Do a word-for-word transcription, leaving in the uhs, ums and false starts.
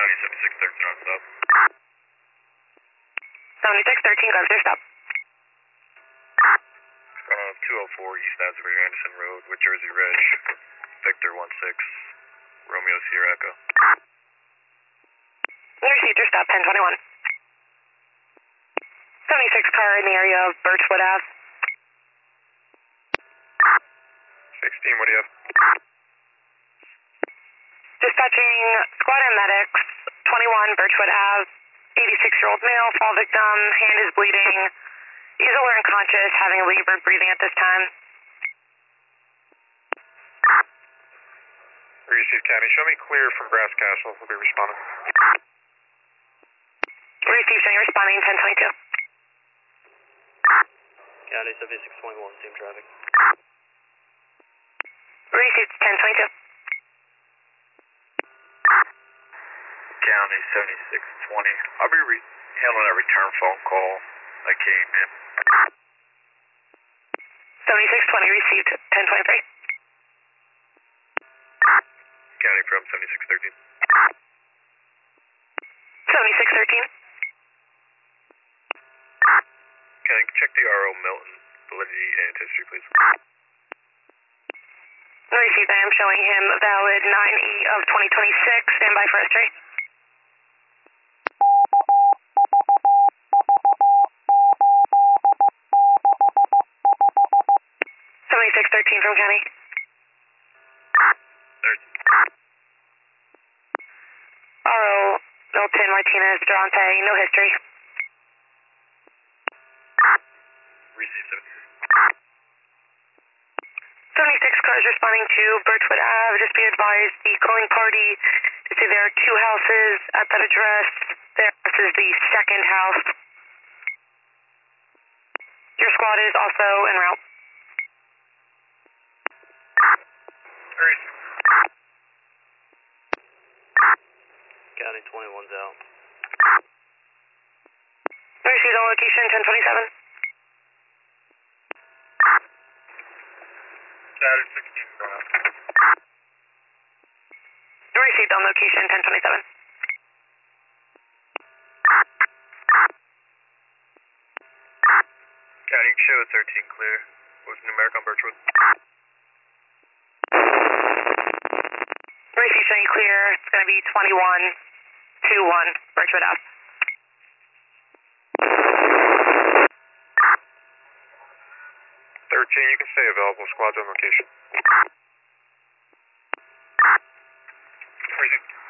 County seventy-six thirteen on stop. seventy-six thirteen, garbage your stop. Uh, two oh four East Asbury Anderson Road, with Jersey Reg, Victor one six, Romeo Sierra Echo. You received your stop, ten twenty-one. seventy-six car in the area of Birchwood Ave. sixteen, what do you have? Dispatching squad and medics, twenty-one Birchwood Ave, eighty-six-year-old male, fall victim, hand is bleeding, is alert and conscious, having labored breathing at this time. Received County, show me clear from Brass Castle, we'll be responding. Received, showing responding, ten twenty-two. County seventy-six twenty-one, same traffic. Received, ten twenty-two. County seventy-six twenty, I'll be re- handling a return phone call that came in. seventy-six twenty, received, ten twenty-three. County from seventy-six thirteen. seventy-six thirteen. County, check the R O Milton validity and history, please. Received, I am showing him valid nine eight of twenty twenty-six, stand by for history. seventy-six thirteen from County. R O Milton Martinez Durante, no history. Received seventy-six. seventy-six cars responding to Birchwood Ave. Just be advised, the calling party is that there are two houses at that address. This is the second house. Your squad is also en route. County twenty-one's out. Received on location, ten twenty-seven. Saturday sixteen, Brown. Received on location, ten twenty-seven. County, show thirteen clear. What was numeric on Birchwood? Received, showing clear. It's going to be twenty-one two one, Birchwood Ave. thirteen, you can stay available. Squad's on location. Received.